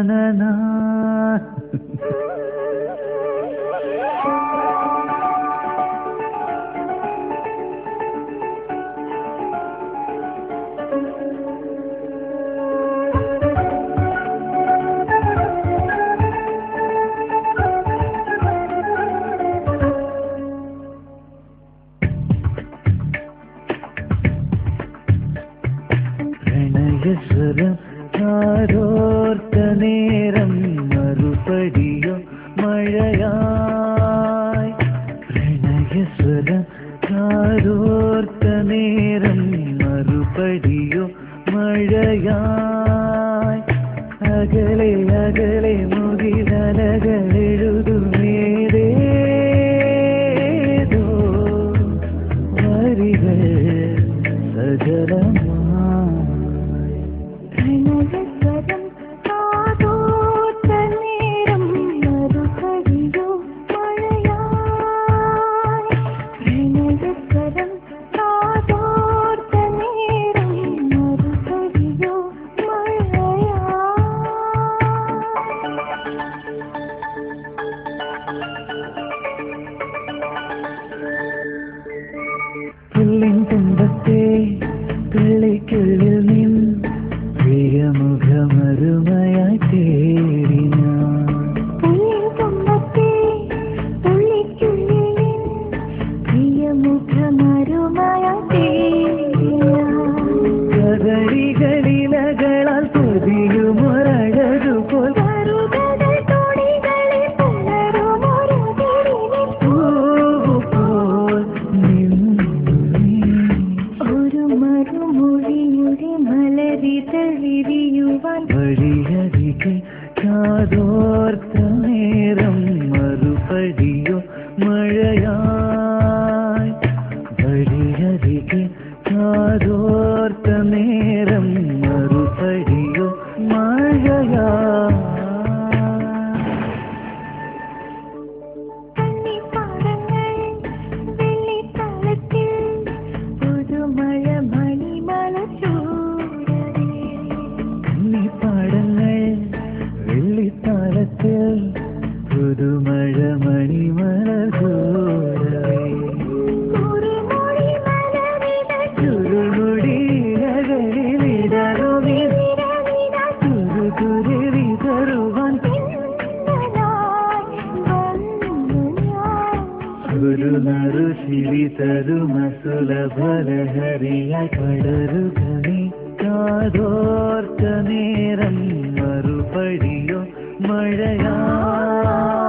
പ്രണയസ്വരം ആരോർത്ത നേരം മറുപടിയോ മഴയായി. പ്രണയസ്വരം ആരോർത്ത നേരം മറുപടിയോ മഴയായി. അകലെ അകലെ മുകിലലകളെഴുതുമേതേതോ വരികൾ സജലമായി. തുമ്പത്തെ പിള്ളിക്കുള്ളിൽ നിൻ പ്രിയമുഖമരുമയായി തേടി ഞാൻ. തുമ്പത്തെ പിള്ളിക്കുള്ളിൽ നിൻ പ്രിയമുഖമരുമയായി തേടി ഞാൻ. കദളികളിലകളാൽ പൊതിയുമൊരഴകുപോൽ വഴിയരികെ കാതോർത്ത നേരം മറുപടിയോ മഴയായി. വഴിയരികെ കാതോർത്ത നേരം മറുപടിയോ മഴയായി. വെള്ളിത്താളത്തിൽ പുതുമഴ മണിമലർ ചൂടവേ. ചുരുമുടിയിലകളിലിടറുമി തുരുതുരുവി തരുവാൻ ഒരു നറുശിരി തരുമസുലഭലഹരിയായി പടരുകണി. കാതോർത്ത നേരം മറുപടിയോ മഴയാ.